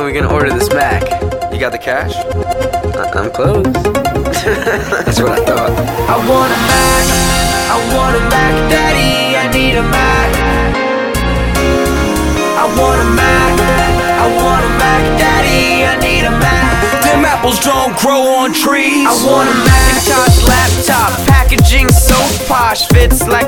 we gonna order this Mac? You got the cash? I'm close. That's what I thought. I want a Mac, I want a Mac, Daddy, I need a Mac. I want a Mac, I want a Mac, Daddy, I need a Mac. Them apples don't grow on trees. I want a Macintosh laptop, packaging so posh, fits like